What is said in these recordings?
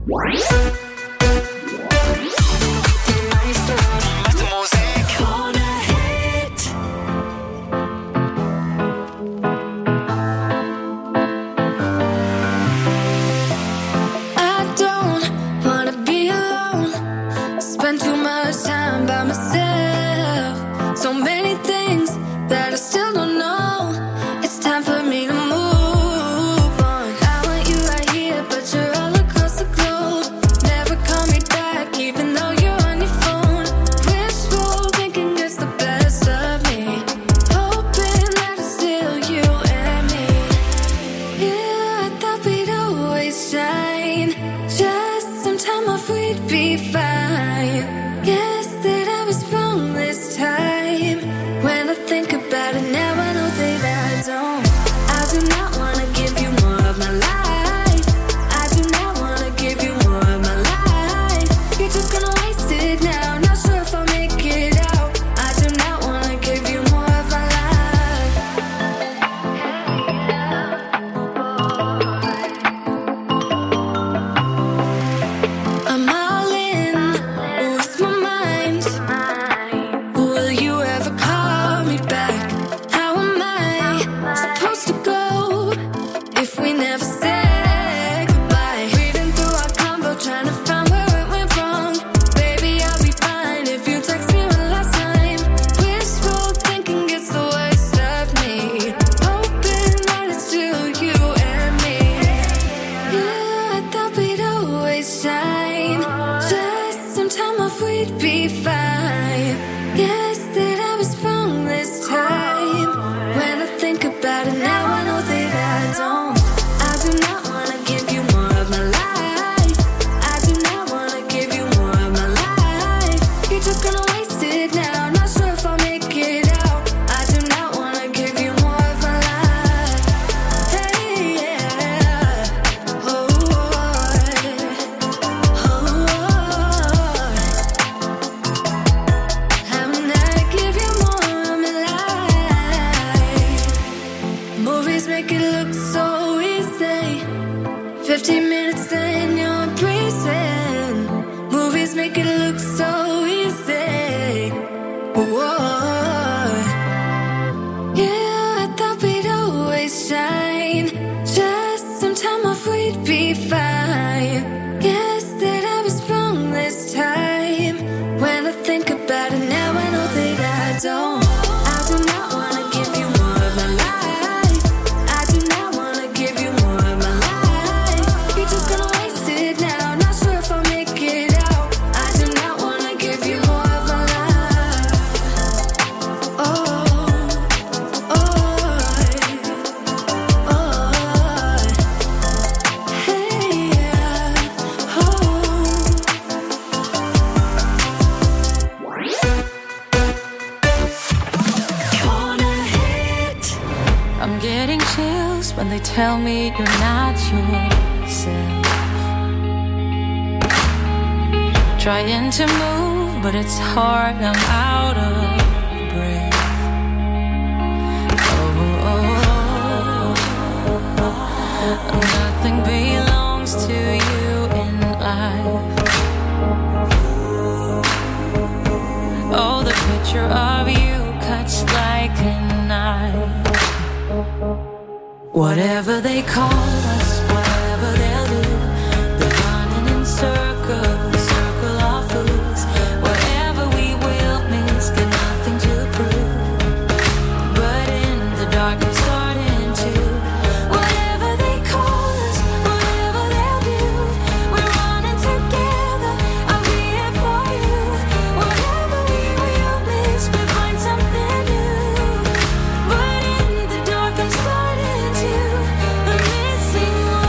But in the dark I'm starting to, I'm missing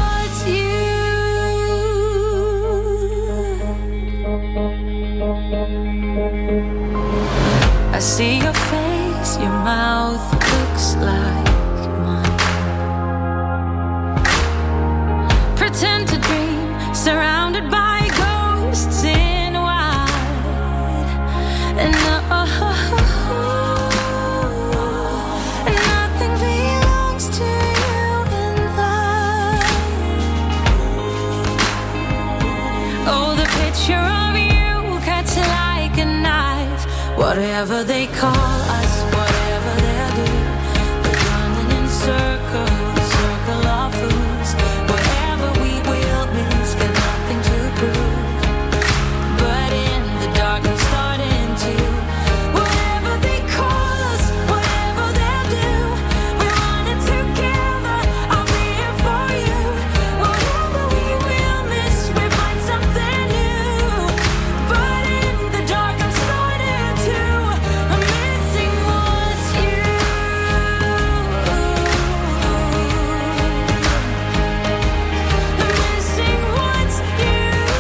picture of you cuts like a knife. Whatever they call us, whatever they'll do, we're running in circles, circle of fools. Whatever we will miss, got nothing to prove. But in the dark, I'm starting to. Whatever they call us, whatever they'll do, we're running together. I'll be here for you. Whatever we will miss, we find something new. But in the dark, I'm starting to. I'm missing what's you. I'm missing what's you.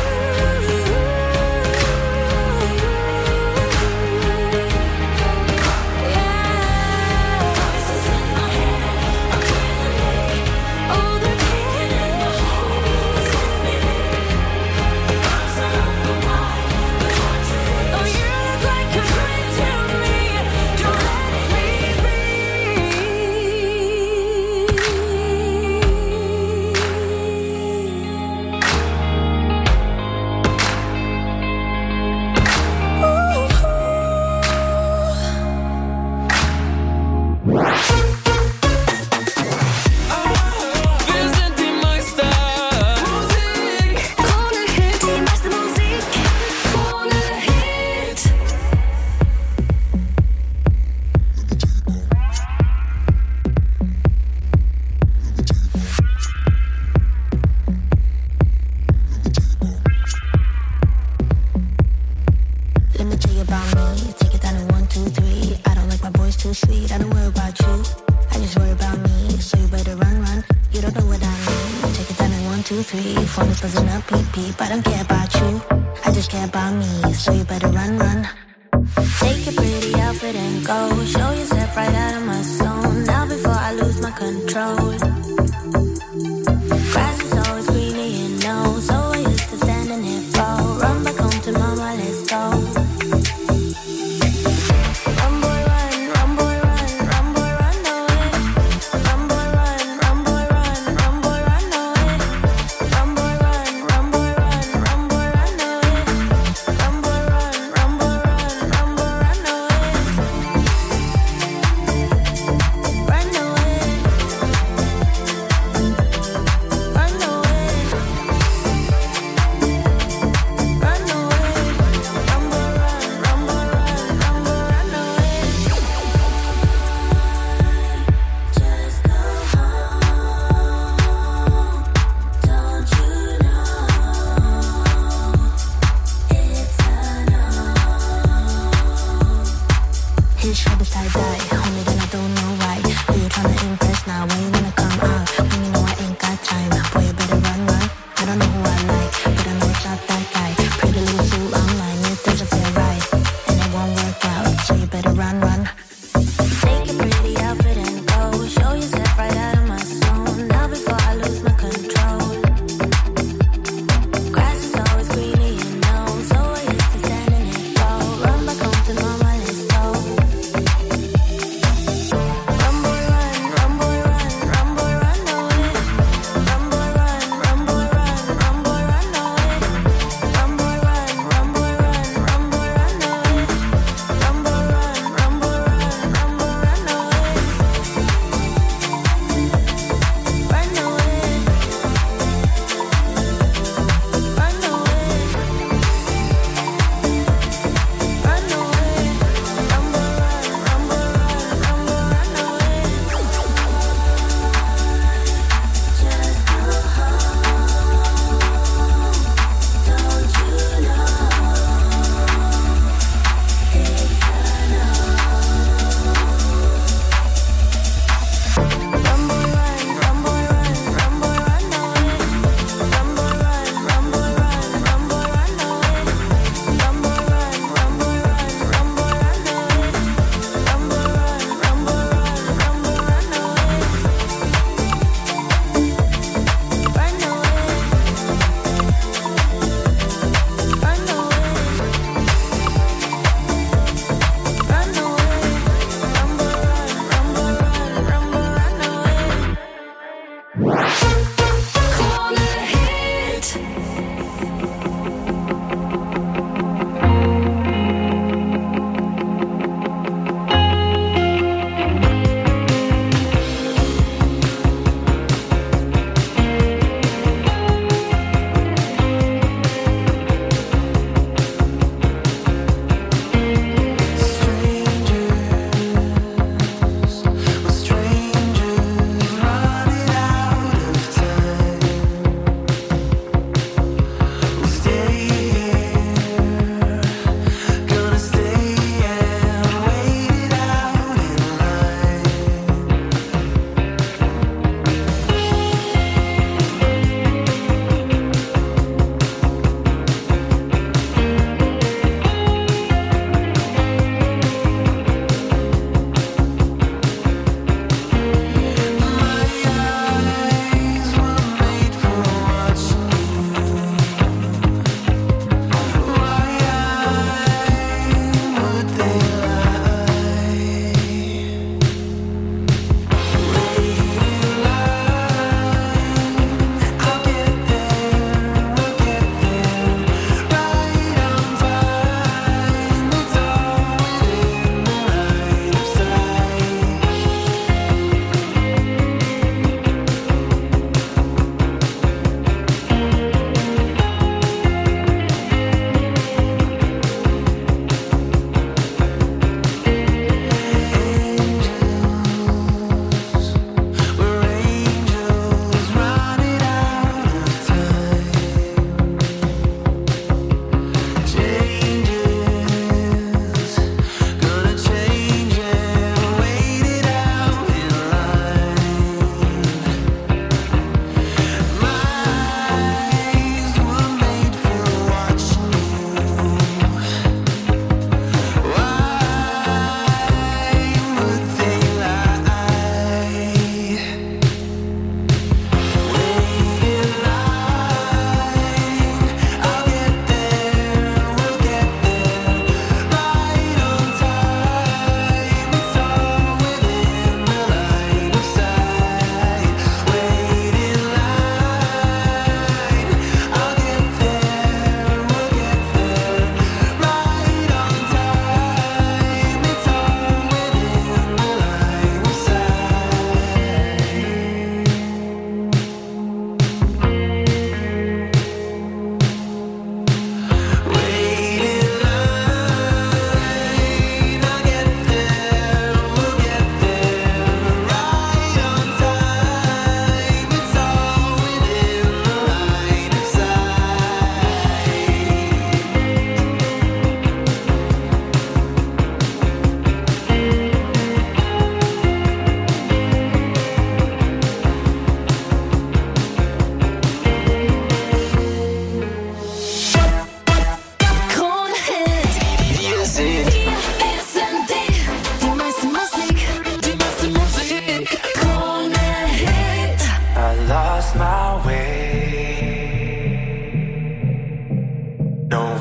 Voices in my head are killing me. Oh, they're killing me. I'm so wide, but want to reach. Oh, you look like a dream to me. Don't let me Wir sind die Meister. Musik. Krone Hit, die meiste Musik. Krone Hit. Let me tell you about me. Take it down in 1, 2, 3. I don't like my voice too sweet. I don't worry about you. I just worry about me. So you better run, run. You don't know what I mean. Take it down in 1, 2, 3. Phone is buzzing up, beep, beep. I don't care about you. I just care about me. So you better run, run. Take your pretty outfit and go. Show yourself right out of my zone. Now before I lose my control. Grass is always greener, you know. So I used to stand in it for. Run back home to mama, let's go. Run boy run, run boy run, run boy run away. Run boy run, run boy run, run boy run away. Run boy run, run boy run, run boy run away. Run boy run, run boy run, run boy run away. Run away. Run away.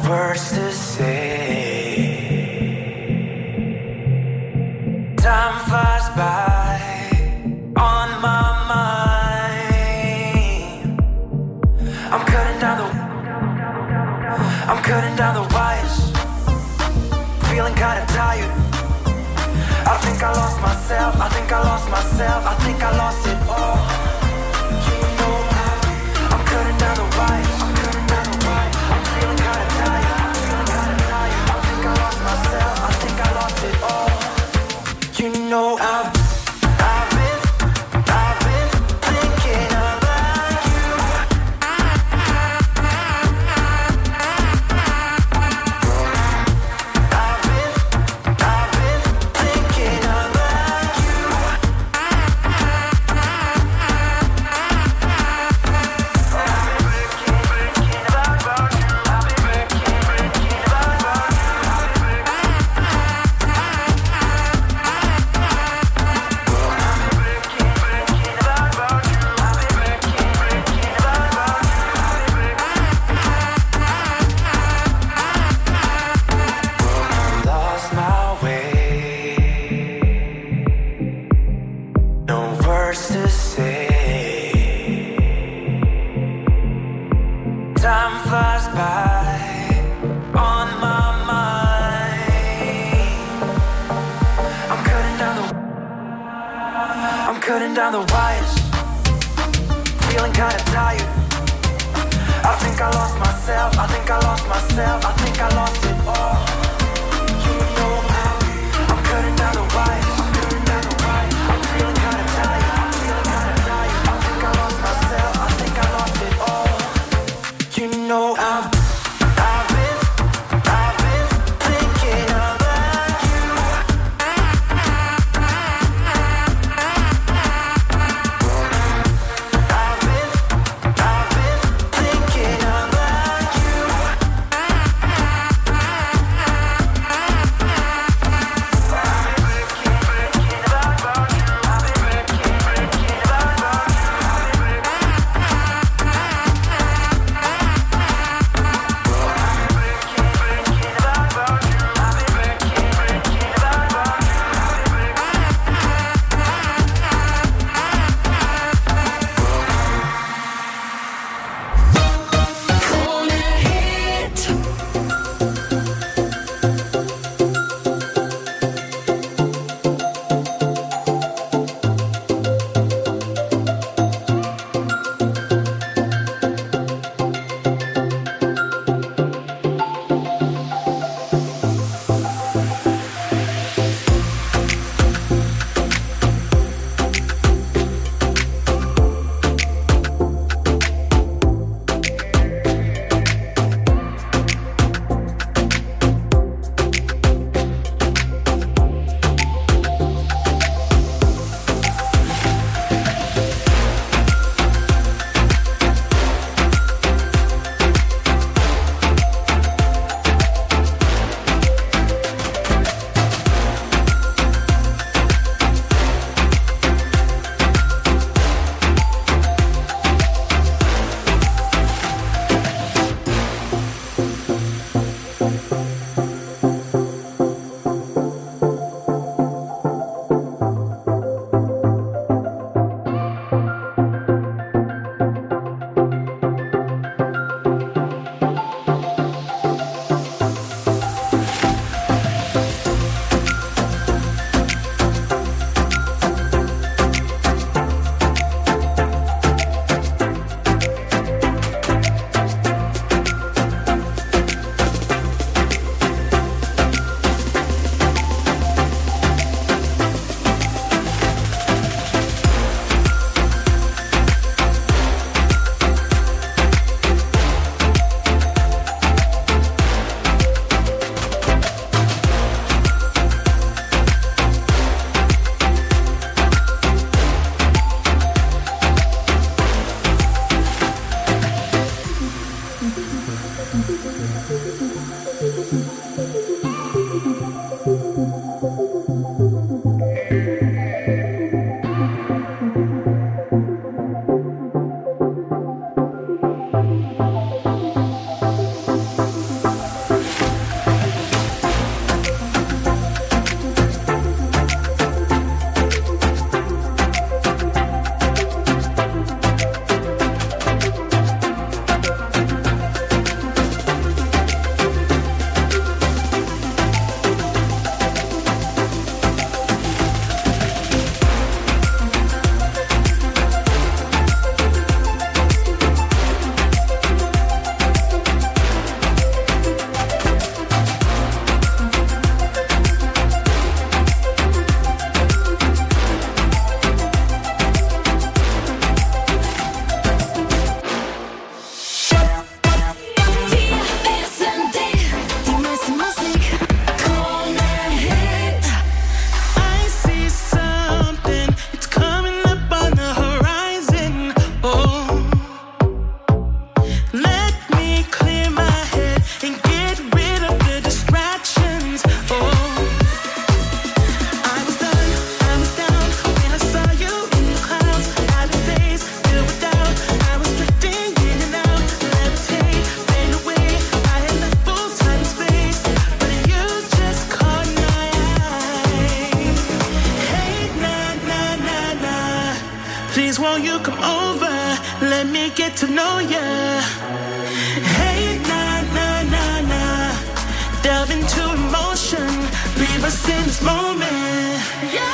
words to say. Time flies by on my mind. I'm cutting down the wires. Feeling kinda tired. I think I lost myself. I think I lost it all. You know I'm cutting down the wires. I'm feeling kinda tired. I think I lost myself. I think I lost it all. You know I've been thinking about you. I've been thinking about you. Lost my way, no words to say. Time flies by on my mind. I'm cutting down the wires. Feeling kinda tired. I think I lost myself. I think I lost it all. You know I'm cutting down the wires. I'm feeling kinda tired. I think I lost myself. I think I lost it all. You know I've been thinking about you. I've been thinking about you. get to know ya. Hey, nah, nah, nah, nah. Delve into emotion, leave us in this moment. Yeah.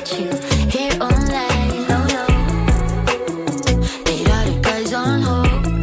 On hold.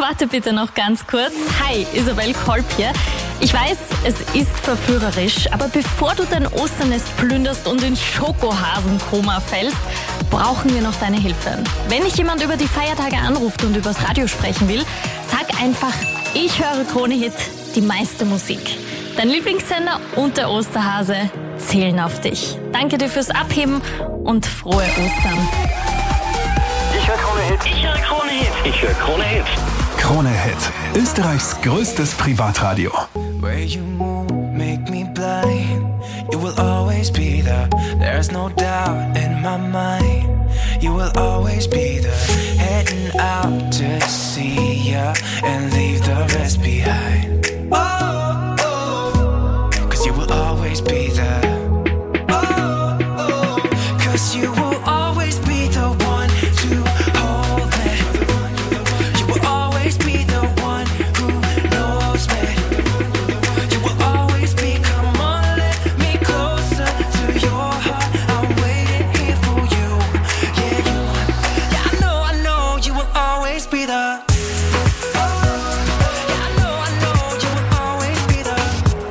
warte bitte noch ganz kurz. Hi, Isabel Kolb hier. Ich weiß, es ist verführerisch, aber bevor du dein Osternest plünderst und ins Schokohasenkoma fällst, brauchen wir noch deine Hilfe. Wenn dich jemand über die Feiertage anruft und übers Radio sprechen will, sag einfach, ich höre Krone Hit, die meiste Musik. Dein Lieblingssender und der Osterhase zählen auf dich. Danke dir fürs Abheben und frohe Ostern. Ich höre Krone Hit. Ich höre Krone Hit. Ich höre Krone Hit. Krone Hit, Österreichs größtes Privatradio. Where you move, make me blind. You will always be there. There's no doubt in my mind. You will always be there. Heading out to see ya and leave the rest behind. Oh, oh, 'cause you will always be there. Oh, oh, 'cause you will always be the one to hold me. You will always be the one who knows me. You will always be, come on, let me closer to your heart. I'm waiting here for you. Yeah, yeah, I know, you will always be the. Yeah, I know, you will always be the.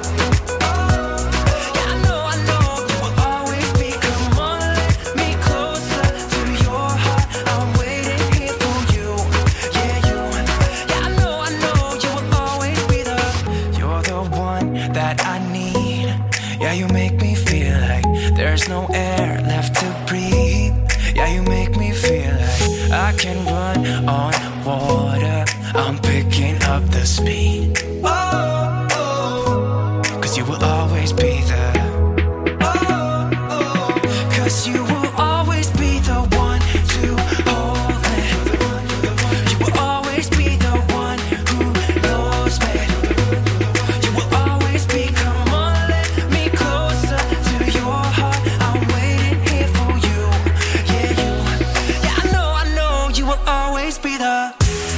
Yeah, I know, you will always be, come on, let me closer to your heart. I'm waiting here for you. Yeah, I know, you will always be the. You're the one that I need. Yeah, you make me feel like there's no air left to breathe. Yeah, you make me feel like I can run on water. I'm picking up the speed. Oh, oh, 'cause you will always be there. Oh, oh, 'cause you will always be the one to hold me. You will always be the one who knows me. You will always be, come on, let me closer to your heart. I'm waiting here for you. Yeah, yeah, I know, you will always be the.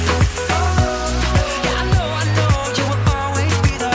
Yeah, I know, you will always be the.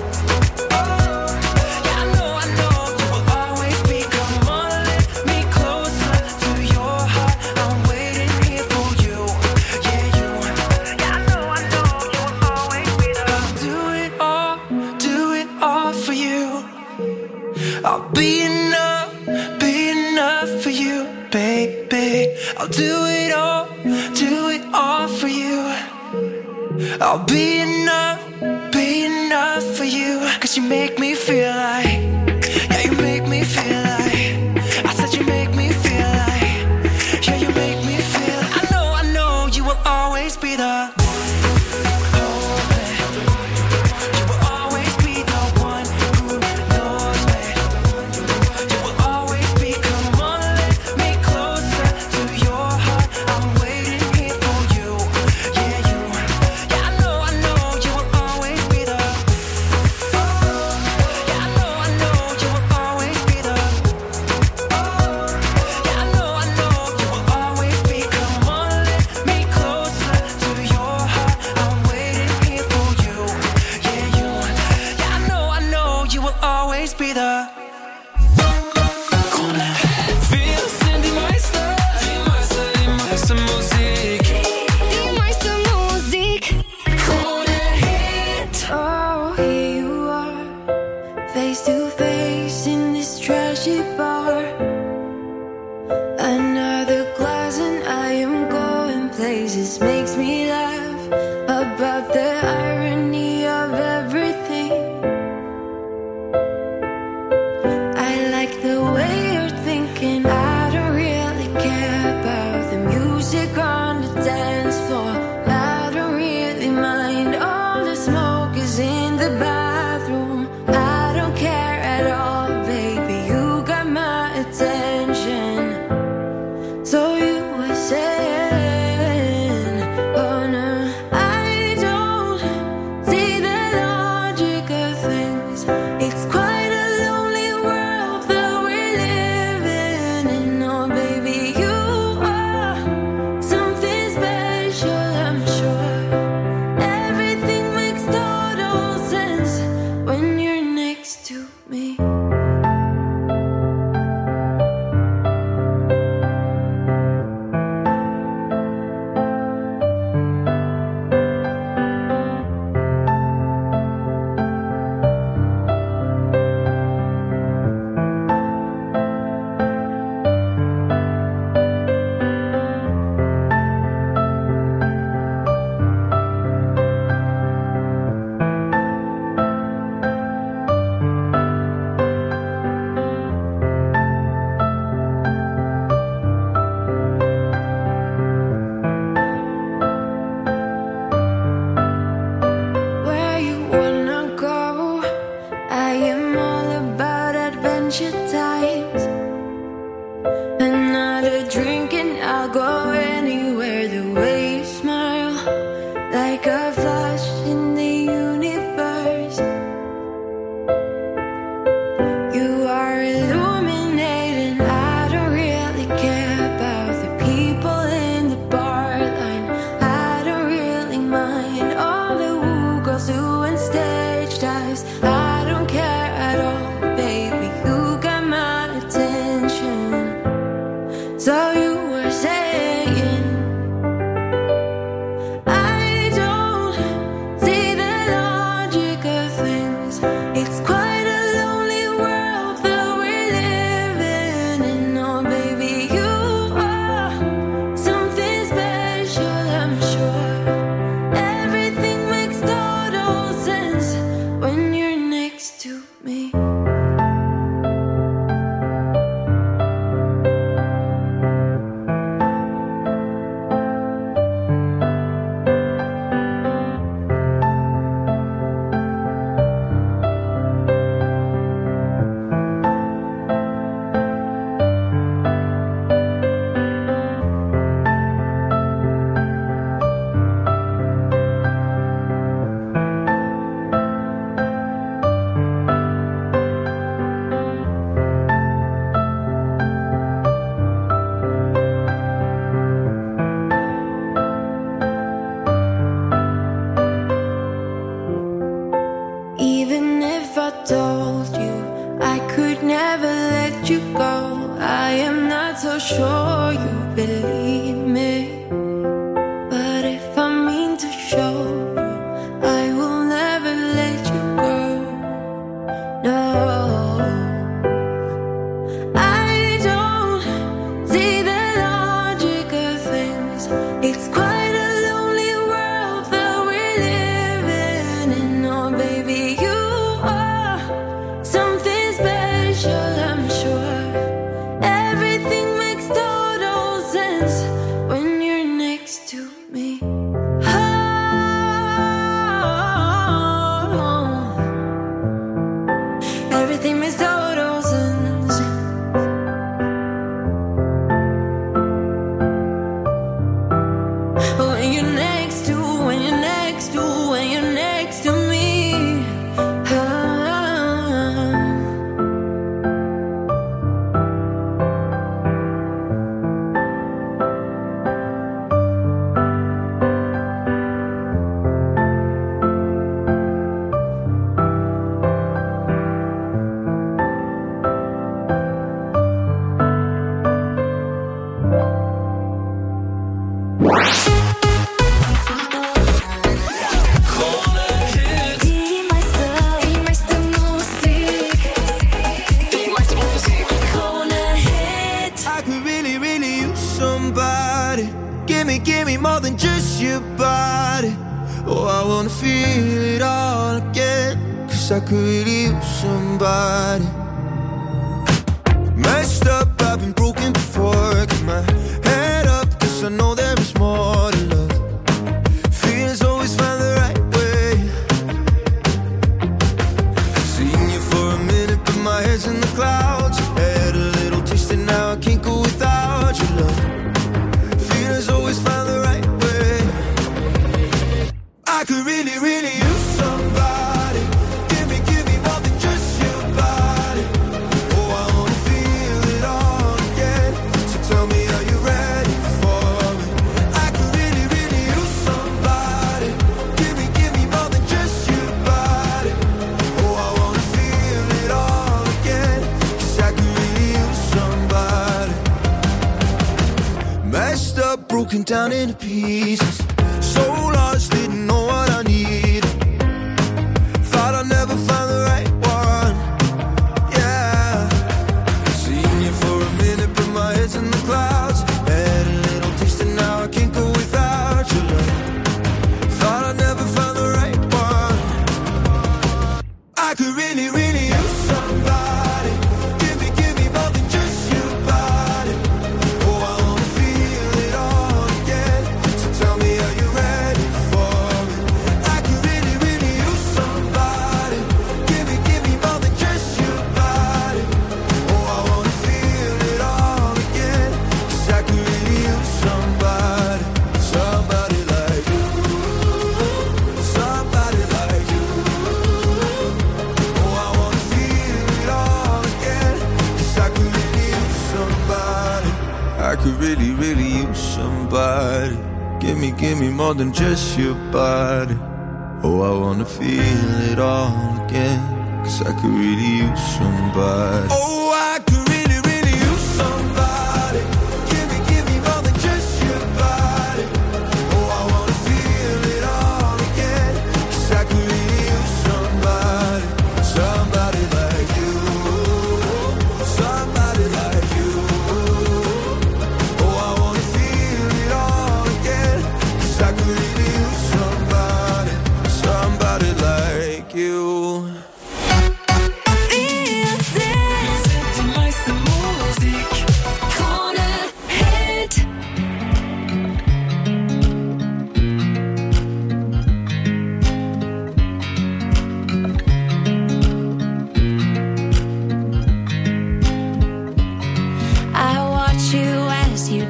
Yeah, I know, you will always be, come on, let me closer to your heart. I'm waiting here for you. Yeah, yeah, I know, you will always be the. I'll do it all for you. I'll be enough for you, baby. I'll do it all for you. I'll be enough for you. 'Cause you make me feel like, yeah, you make me feel like, I said you make me feel like, yeah, you make me feel. I know, you will always be the. You will always be the one who knows me. You will always be, come on, let me closer to your heart. I'm waiting here for you. Yeah, I know, you will always be the. Yeah, I know, So you were saying, I don't see the logic of things. It's quite a lonely world that we're living in. Oh baby, you are something special, I'm sure. Everything makes total sense when you're next to me. Even if I told you I could never let you go, I am not so sure you believe me. But if I mean to show you, I will never let you go. No, I don't see the logic of things. It's quite a lonely world that we're living in. Oh baby, you are something special, I'm sure. Everything makes total sense when you're next to me. Oh, everything makes total sense when you're next to, when you're next to, when you're next to me. Oh. Die meiste Musik. Krone Hit. I could really, really use somebody. Give me more than just your body. Oh, I wanna feel it all again. 'Cause I could really use somebody. Messed up, I've been broken before. Keep my head up, 'cause I know there is more to love. Feelings always find the right way. Seeing you for a minute, but my head's in the clouds. Had a little taste and now I can't go without your love. Feelings always find the right way. I could really, really use somebody. Give me more than just your body. Oh, I wanna feel it all again. So tell me, are you ready for it? I could really, really use somebody. Give me more than just your body. Oh, I wanna feel it all again. 'Cause I could really use somebody. Messed up, broken down into pieces. So lost, didn't know what I needed. Thought I'd never find the right one. Yeah. Seen you for a minute, but my head's in the clouds. Had a little taste and now I can't go without your love. Thought I'd never find the right one. I could really, really use somebody. Give me more than just your body. Oh, I wanna feel it all again. So tell me, are you ready for it? I could really, really use somebody. Give me more than just your body. Oh, I wanna feel it all again. 'Cause I could really use somebody. Somebody like you. Somebody like you. Oh, I wanna feel it all again. 'Cause I could really use somebody. I could really, really use somebody. Give me more than just your body. Oh, I wanna feel it all again. 'Cause I could really use somebody. Oh, I could really, really use somebody.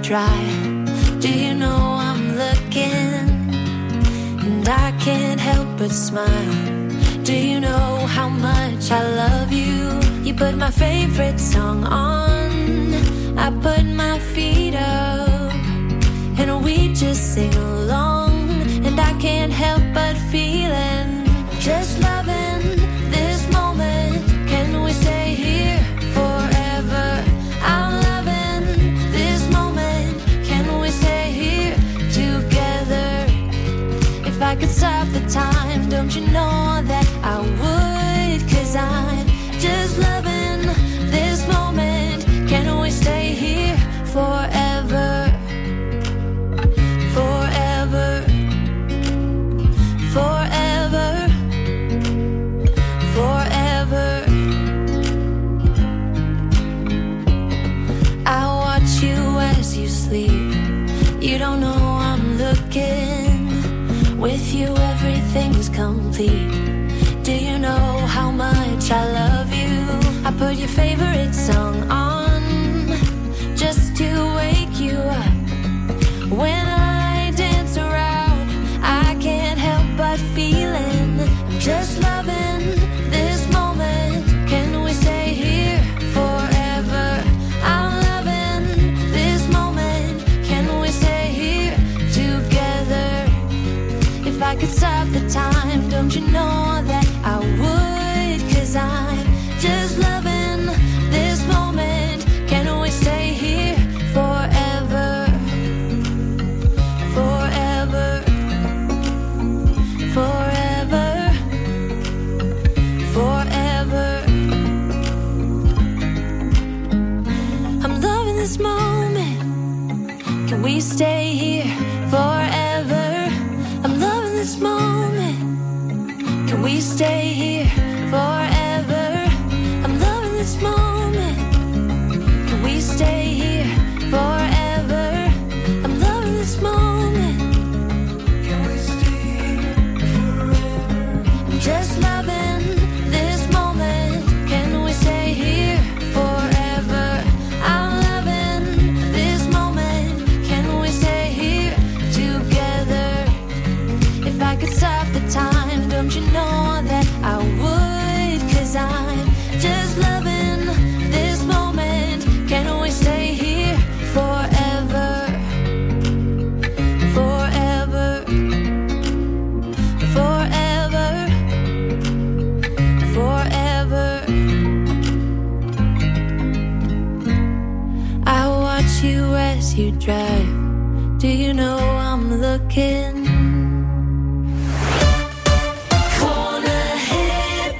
dry. Do you know I'm looking? And I can't help but smile. Do you know how much I love you? You put my favorite song on, I put my feet up, and we just sing along. And I can't help but feeling, just loving this moment. Can we stay here forever? I'm loving this moment. Can we stay here together? If I could stop the time, don't you know that I would? 'Cause I'm just loving this moment. Can we stay here forever? Forever. Forever. Forever. I watch you as you sleep. You don't know I'm looking. With you everything's complete. Do you know how much I love you? I put your favorite song on just to wake you up. When I dance around, I can't help but feeling, I'm just loving this moment. Can we stay here forever? I'm loving this moment. Can we stay here together? If I could stop the time, don't you know that I would? 'Cause I'm just loving this moment. Can we stay here forever? Forever. Forever. Forever. I'm loving this moment. Can we stay here forever? I'm loving this moment. Can we stay here forever? I'm loving this moment. Can we stay here forever? I'm loving this moment. Can we stay here forever? I'm just loving this moment. Can we stay here forever? I'm loving this moment. Can we stay here together? If I could stop the time, don't you know that I would? 'Cause I'm just loving this moment. Can we stay here forever? Forever. Forever. Forever. I watch you as you drive. Do you know I'm looking? Corner hit.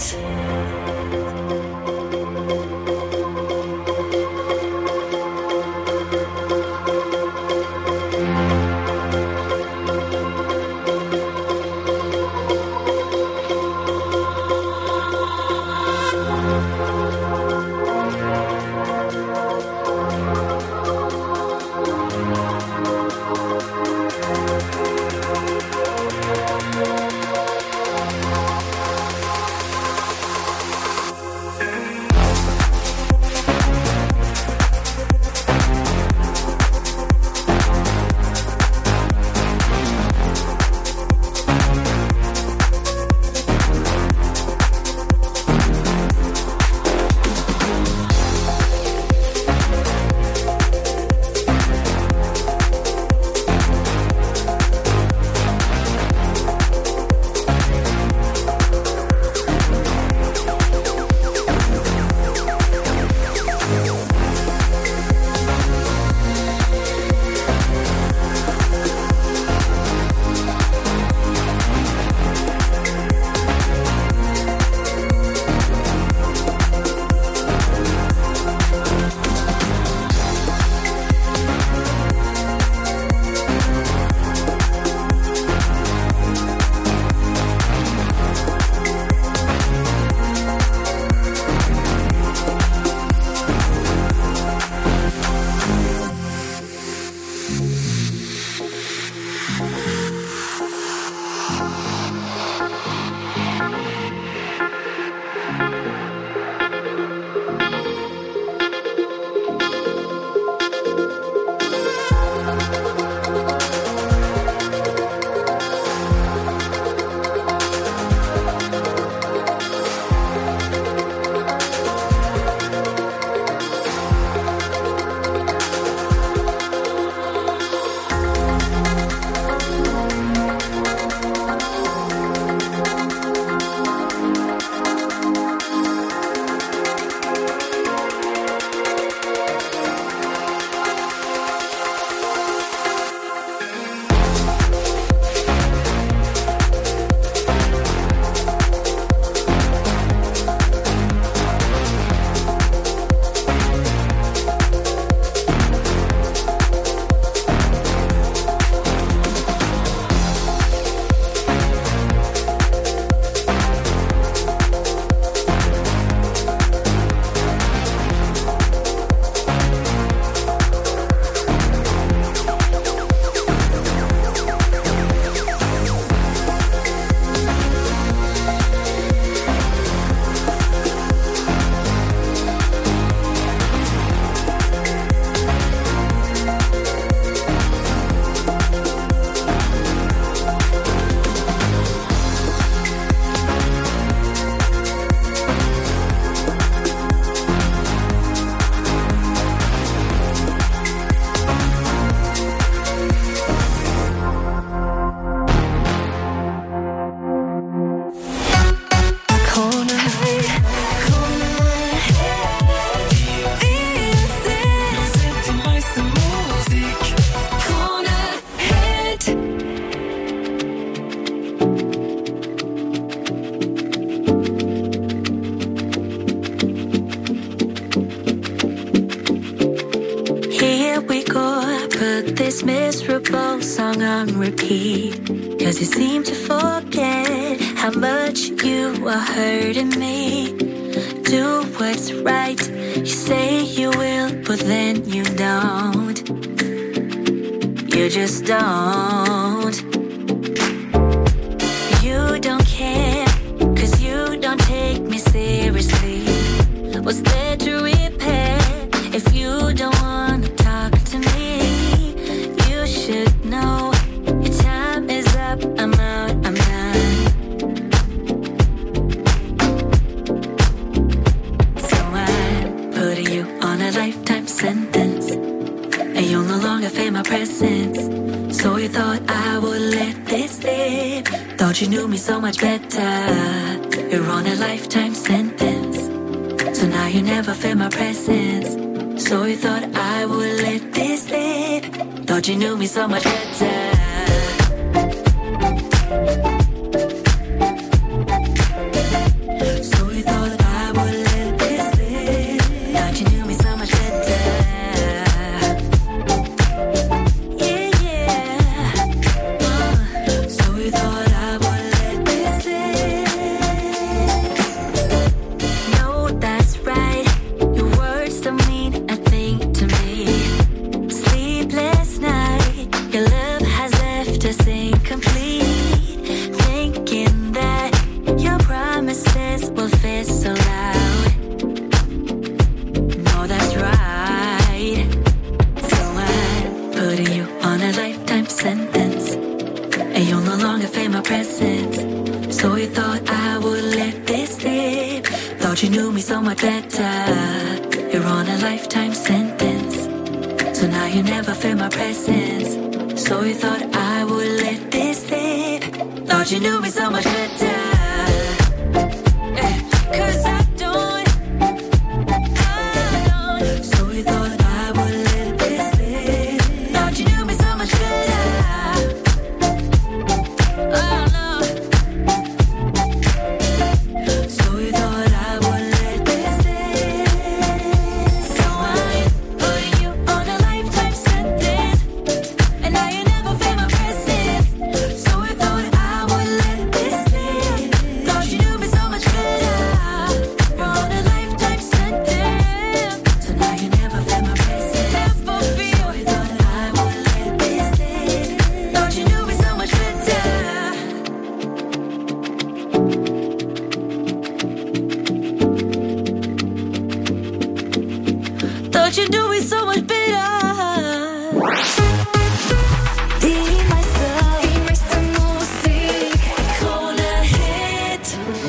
this miserable song on repeat. Cause you seem to forget how much you are hurting me. Do what's right, you say you will, but then you don't. You just don't. You don't care, cause you don't take me seriously. What's there to repair if you don't wanna talk to me? You should know your time is up, I'm out, I'm done. So I put you on a lifetime sentence, and you'll no longer feel my presence. So you thought I would let this live, thought you knew me so much better. You're on a lifetime sentence, so now you never feel my presence. So you thought I would let this live, thought you knew me so much better. So you thought I would let this live, thought you knew me so much better. Yeah, yeah. So you thought I would let this live. No, that's right, your words don't mean a thing to me. Sleepless night, your love has left us incomplete. Thinking that your promises will fit so loud. No, that's right. So I put you on a lifetime sentence, and you'll no longer feel my presence. So you thought I would let this live, thought you knew me so much better. You're on a lifetime sentence, so now you never feel my presence. So you thought I would let this live, thought you knew me so much better. Cause I don't. So you thought I would let this live, thought you knew me so much better. Oh no. So you thought I would let this live. So I put you on a lifetime sentence, and now you never feel my presence. So you thought I would let this live, thought you knew me so much better. You're on a lifetime sentence, so now you never feel my presence. Never feel. So you thought I would let this live, thought you knew me so much better. Thought you knew me so much better. Die meiste Musik, Krone Hit.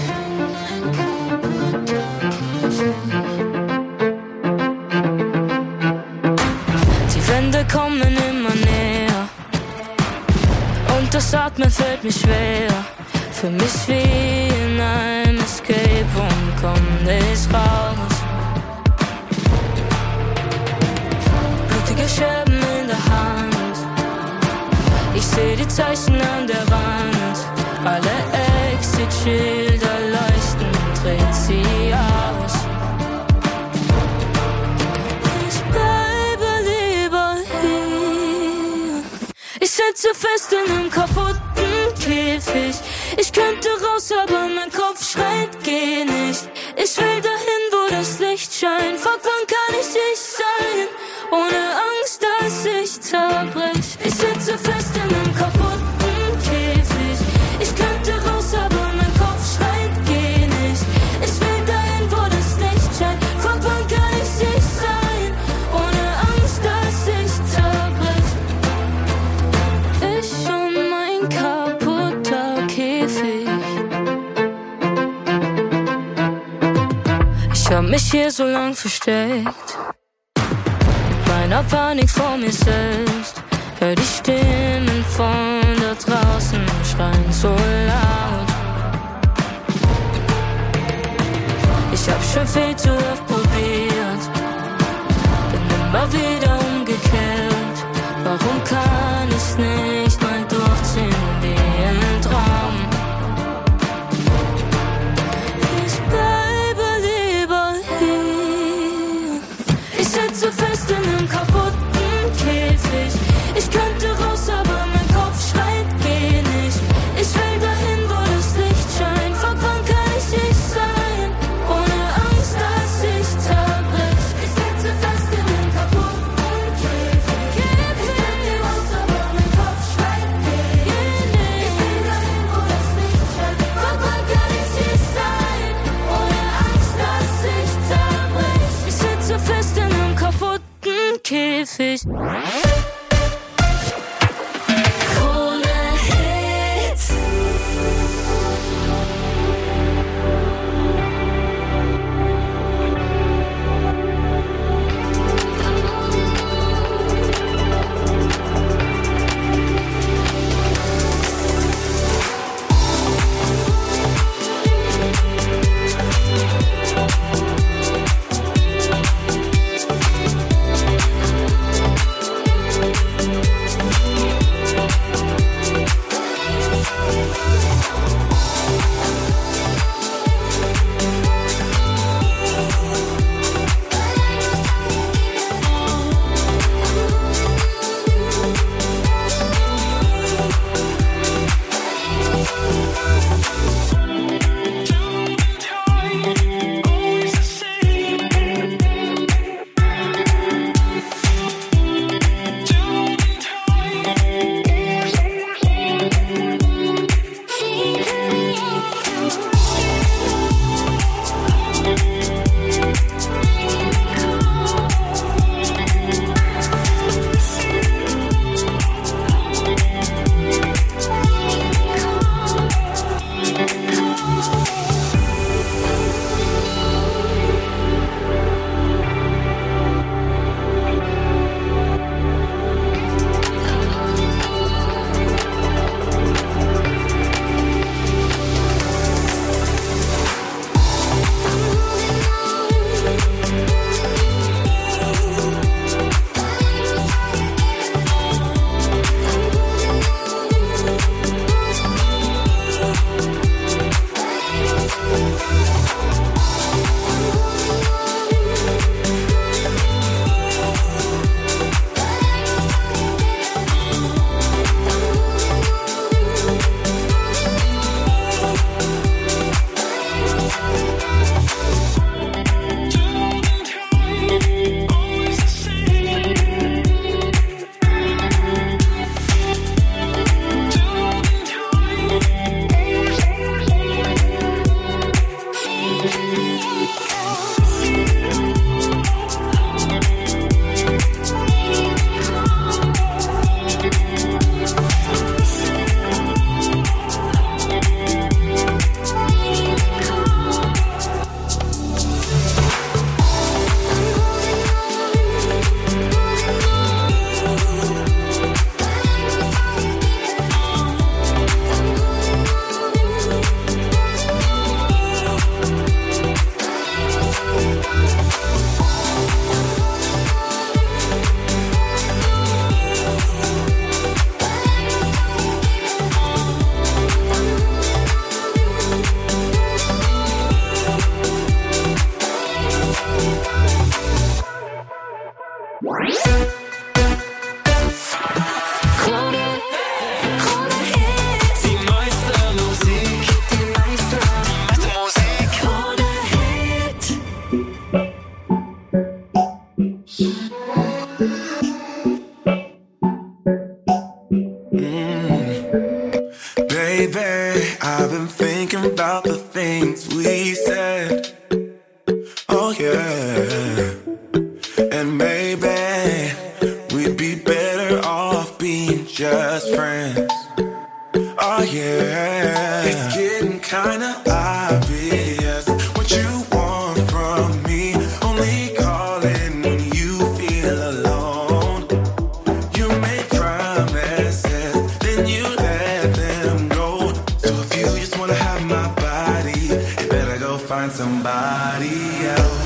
Die Wände kommen immer näher und das Atmen fällt mir schwer. Für mich wie in einem Escape Room, komm nicht raus. Blutige Scherben in der Hand, ich seh die Zeichen an der Wand. Alle Exit-Schilder leuchten, dreht sie aus. Ich bleibe lieber hier. Ich sitze fest in einem kaputten Käfig. Ich könnte raus, aber mein Kopf schreit, geh nicht. Ich will dahin, wo das Licht scheint. Fuck, wann kann ich sein? Ohne Angst, dass ich zerbrech. Ich sitze fest in einem kaputten Käfig. Ich könnte raus, aber mein Kopf schreit, geh nicht. Ich will dahin, wo das Licht scheint. Fuck, wann kann ich sein? Ohne Angst, dass ich zerbrech. Ich und mein kaputter Käfig. Ich hab mich hier so lang versteckt, meiner Panik vor mir selbst. Hör die Stimmen von da draußen schreien so laut. Ich hab schon viel zu oft probiert, bin immer wieder umgekehrt. Warum kann ich's nicht mal durchziehen wie ein Traum? Ich bleibe lieber hier. Ich sitze fest in einem kaputten Käfig. Ich I've been thinking about the things we said. Oh yeah. And maybe we'd be better off being just friends. Oh yeah. It's getting kinda obvious what you want from me. Only calling when you feel alone. You make promises, then you let them go. So if you just wanna have my body, you better go find somebody else.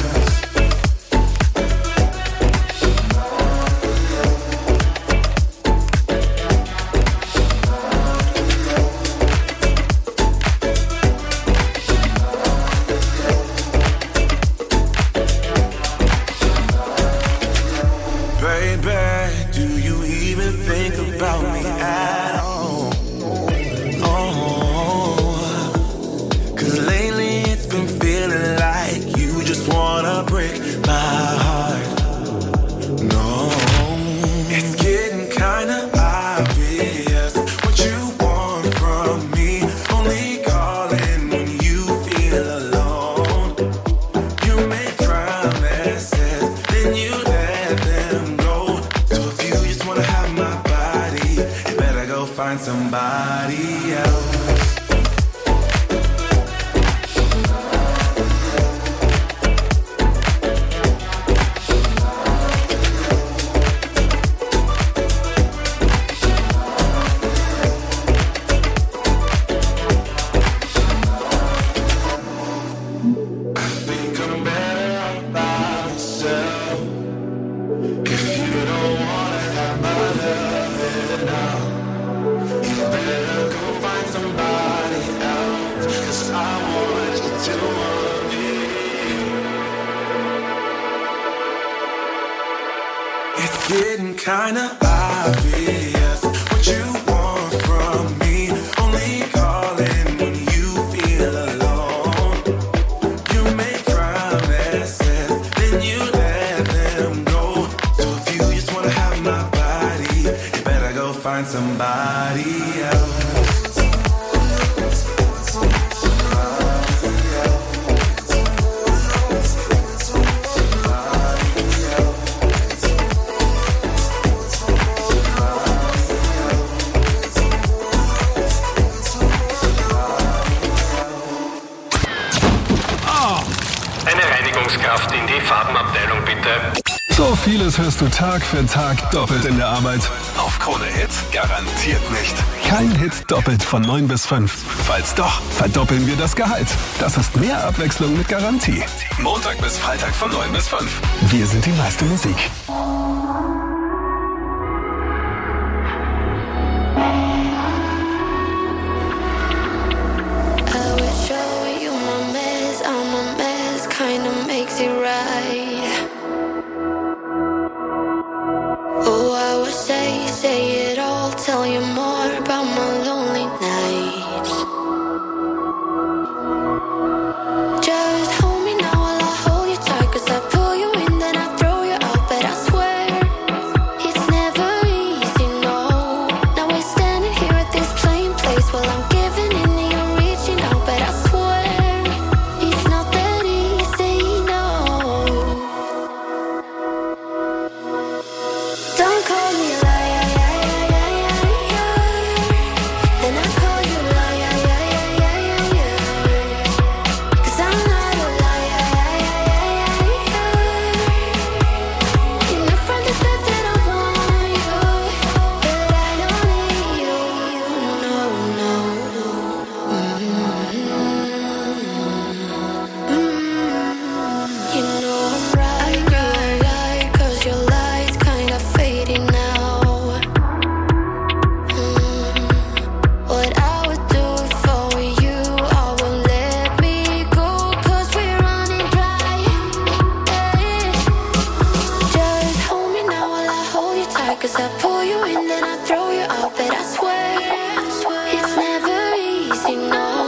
Find somebody else. Getting kinda obvious what you want from me. Only calling when you feel alone. You make promises, then you let them go. So if you just wanna have my body, you better go find somebody else. Kraft in die Farbenabteilung, bitte. So vieles hörst du Tag für Tag doppelt in der Arbeit. Auf Krone Hit garantiert nicht. Kein Hit doppelt von 9 bis 5. Falls doch, verdoppeln wir das Gehalt. Das ist mehr Abwechslung mit Garantie. Montag bis Freitag von 9 bis 5. Wir sind die meiste Musik. Tell you more about my lonely nights. Just hold me now while I hold you tight, 'cause I pull you in, then I throw you out. But I swear it's never easy, no. Now we're standing here at this plain place while I'm giving in and you're reaching out. But I swear it's not that easy, no. Don't call me a liar. You know